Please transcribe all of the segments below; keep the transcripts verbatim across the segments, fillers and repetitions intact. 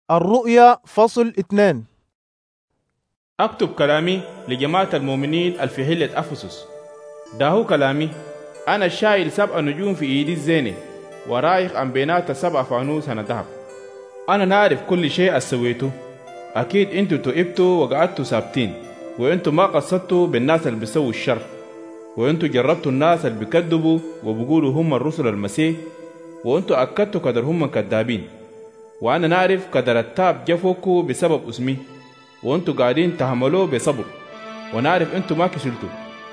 الرؤيا فصل اثنان. أكتب كلامي لجماعة المؤمنين في هلة أفسس. ده هو كلامي، أنا الشايل سبع نجوم في إيدي الزينة، ورايح عن بينات سبع فانوس أنا ذهب. أنا نعرف كل شيء أسويته. أكيد أنتوا تؤبتوا وقعدتوا ثابتين، وأنتوا ما قصدتوا بالناس اللي بيسووا الشر، وأنتوا جربتوا الناس اللي بيكذبوا وبيقولوا هم الرسل المسيح، وأنتوا أكدتوا قدر هم كذابين. وأنا نعرف قدر التعب جفوكوا بسبب اسمي، وأنتوا قاعدين تحملوه بصبر، ونعرف أنتوا ما كسلتوا.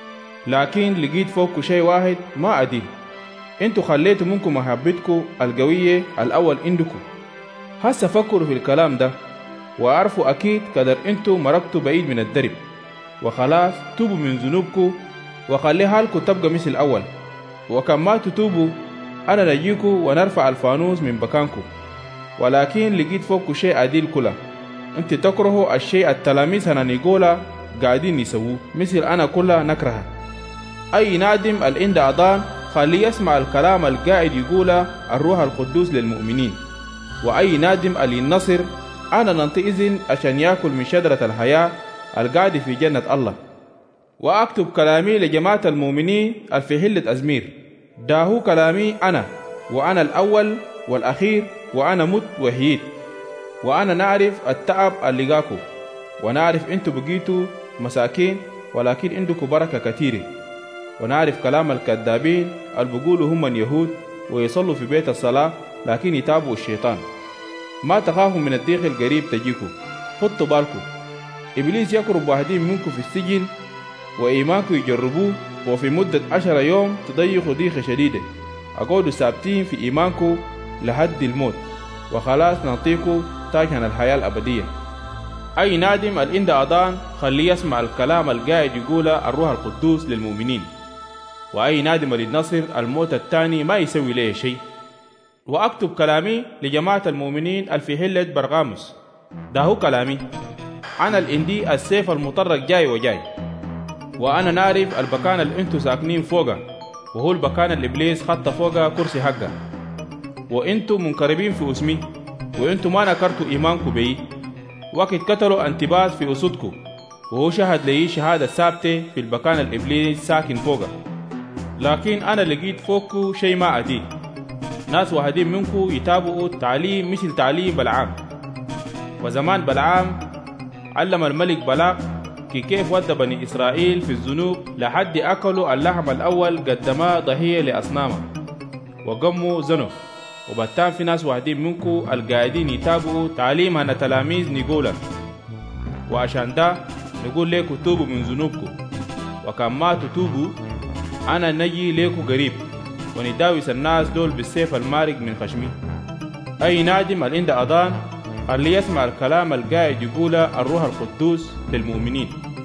لكن لقيت فوقكوا شيء واحد ما أديه، أنتوا خليتوا منكم محبتكوا القوية الأول عندكم. هسه فكروا في الكلام ده، وأعرفوا أكيد قدر أنتوا مرقتوا بعيد من الدرب، وخلاص توبوا من ذنوبكوا وخلي حالكوا تبقى مثل الأول. وكم ما تتوبوا أنا نجيكوا ونرفع الفانوس من مكانكم. ولكن لقيت فوقكوا شيء عديل كله، انت تكرهوا الشيء التلاميذ هنانيقولا قاعدين يسووه، مثل أنا كلها نكرهه. أي نادم العند أذان خليه يسمع الكلام القاعد يقوله الروح القدوس للمؤمنين. وأي نادم النصر أنا ننطي إذن عشان يأكل من شجرة الحياة القاعد في جنة الله. وأكتب كلامي لجماعة المؤمنين في هلة أزمير. ده هو كلامي أنا، وأنا الأول والأخير، وأنا مت وحييت. وأنا نعرف التعب اللي لقاكم، ونعرف أنتوا بقيتوا مساكين ولكن عندكم بركة كثيرة. ونعرف كلام الكذابين اللي بيقولوا هم اليهود ويصلوا في بيت الصلاة لكن يتابعوا الشيطان. ما تخافوا من الضيق القريب تجيكم، خطوا بالكم. إبليس يقرب واحدين منكم في السجن وإيمانكم يجربوه، وفي مدة عشر يوم تضيقوا ضيقة شديدة. أقعدوا ثابتين في إيمانكم لحد الموت، وخلاص نعطيكم تاجنا الحياة الأبدية. أي نادم العند أذان خليه يسمع الكلام القاعد يقوله الروح القدوس للمؤمنين. وأي نادم للنصر الموت الثاني ما يسوي ليه شيء. وأكتب كلامي لجماعة المؤمنين في هلة برغاموس. ده هو كلامي، أنا الإندي السيف المطرق جاي وجاي. وأنا نعرف البكان اللي أنتوا ساكنين فوقه، وهو البكان اللي إبليس خط فوقه كرسي حقه. وأنتوا منقربين في اسمي، وأنتوا ما نكرتوا إيمانكم بي. وقت قتلوا انتباس في أسودكم، وهو شهد لي شهادة ثابتة في البكان اللي إبليس ساكن فوقه. لكن أنا لقيت فوقكم شيء ما أديه، ناس واحدين منكم يتابعوا تعليم مثل تعليم بلعام. وزمان بلعام علم الملك بلاق كي كيف ودى بني إسرائيل في الذنوب لحد أكلوا اللحم الأول قدما ضحية لأصنامه وقموا زنوا. وبالتالي في ناس واحدين منكم القاعدين يتابعوا تعليم هنا تلاميذ نيقولا. وعشان ده نقول لكم توبوا من ذنوبكم، وكان ما تتوبوا أنا نجي لكم قريب ونداوس الناس دول بالسيف المارق من خشمي. أي نادم العند أذان خليه يسمع الكلام القاعد يقوله الروح القدوس للمؤمنين.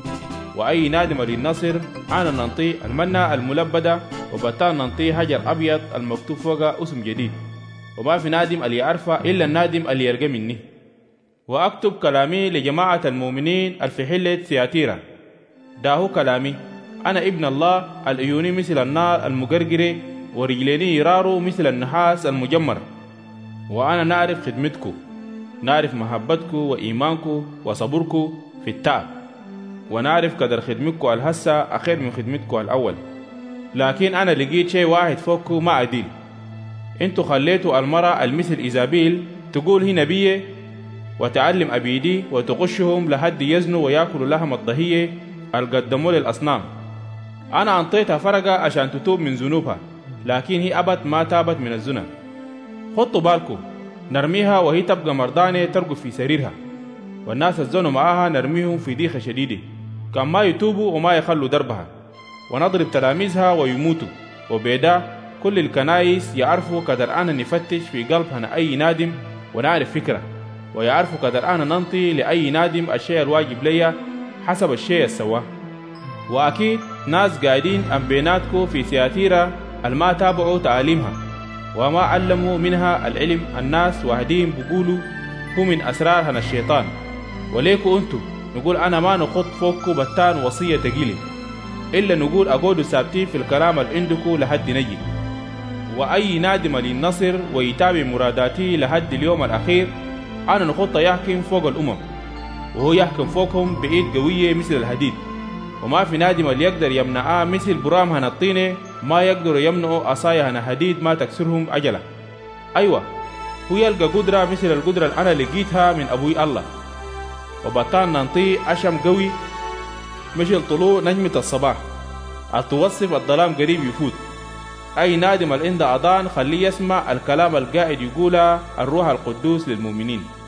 وأي نادم للنصر أنا ننطي المنة الملبدة، وبالتالي ننطي حجر أبيض المكتوب فوقه اسم جديد. وما في نادم اللي يعرفه إلا النادم اللي يرجى مني. وأكتب كلامي لجماعة المؤمنين في حلة سياتيرا. ده هو كلامي، أنا ابن الله العيوني مثل النار المقرقرة، ورجليني يراروا مثل النحاس المجمر. وأنا نعرف خدمتكم، نعرف محبتكم وإيمانكم وصبركم في التعب، ونعرف قدر خدمتكم الهسة أخير من خدمتكم الأول. لكن أنا لقيت شيء واحد فوقكم ما أديل. انتوا خليتوا المرأة المثل إيزابيل تقول هي نبية وتعلم أبيدي وتغشهم لحد يزنوا ويأكلوا لحم الضحية القدموا للأصنام. أنا أنطيتها فرقة عشان تتوب من ذنوبها، لكن هي أبد ما تابت من الزنا. خطوا بالكم، نرميها وهي تبقى مرضانة ترقف في سريرها، والناس الزنوا معاها نرميهم في ضيقة شديدة كان ما يتوبوا وما يخلوا دربها، ونضرب تلاميذها ويموتوا. وبيدا كل الكنايس يعرفوا قدر أنا نفتش في قلبنا أي نادم ونعرف فكرة، ويعرفوا قدر أنا ننطي لأي نادم الشيء الواجب ليا حسب الشيء السواه. وأكيد ناس قاعدين أم بيناتكم في سياتيرا الما تابعوا تعاليمها وما علموا منها العلم. الناس واحدين بيقولوا هو من أسرار هنا الشيطان. وليكوا أنتم نقول أنا ما نخط فوقكم بتان وصية تقيلة، إلا نقول أقعدوا ثابتين في الكلام اللي عندكم لحد نجي. وأي نادم للنصر ويتابع مراداتي لحد اليوم الأخير أنا نخط يحكم فوق الأمم، وهو يحكم فوقهم بإيد قوية مثل الحديد، وما في نادم اللي يقدر يمنعاه مثل برام هنا الطينة ما يقدروا يمنعوا عصايا هنا حديد ما تكسرهم أجله. أيوة، هو يلقى قدرة مثل القدرة اللي أنا لقيتها من أبوي الله، وبطان ننطي أشم قوي مثل طلوع نجمة الصباح التوصف الظلام قريب يفوت. أي نادم اللي عنده أذان خليه يسمع الكلام القاعد يقوله الروح القدوس للمؤمنين.